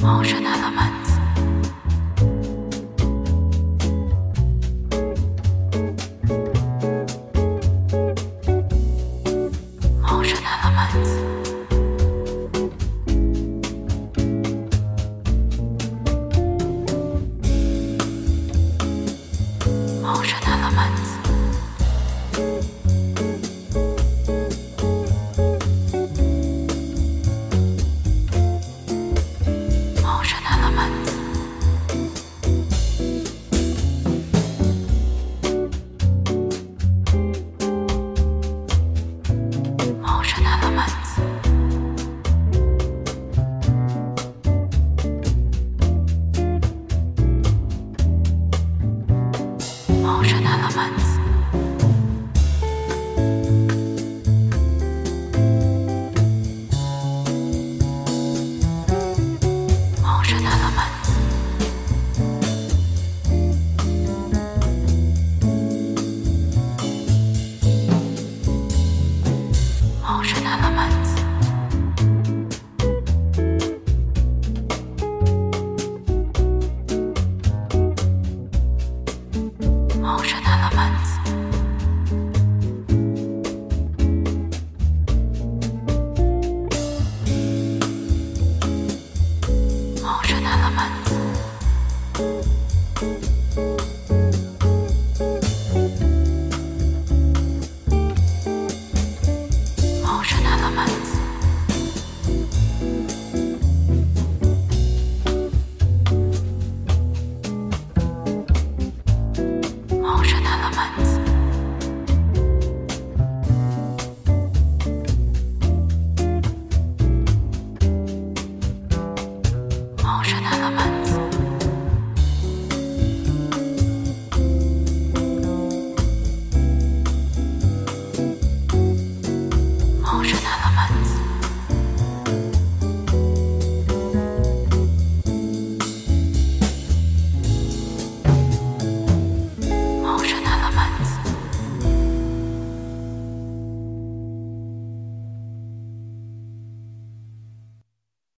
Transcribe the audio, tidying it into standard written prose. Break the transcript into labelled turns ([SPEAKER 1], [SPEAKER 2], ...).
[SPEAKER 1] Motion elements. Motion elements. Motion elements. Motion elements. Motion elements. Motion elements. Motion elements. Motion elements. Motion elements. Motion elements. Motion elements. Motion elements. Motion elements.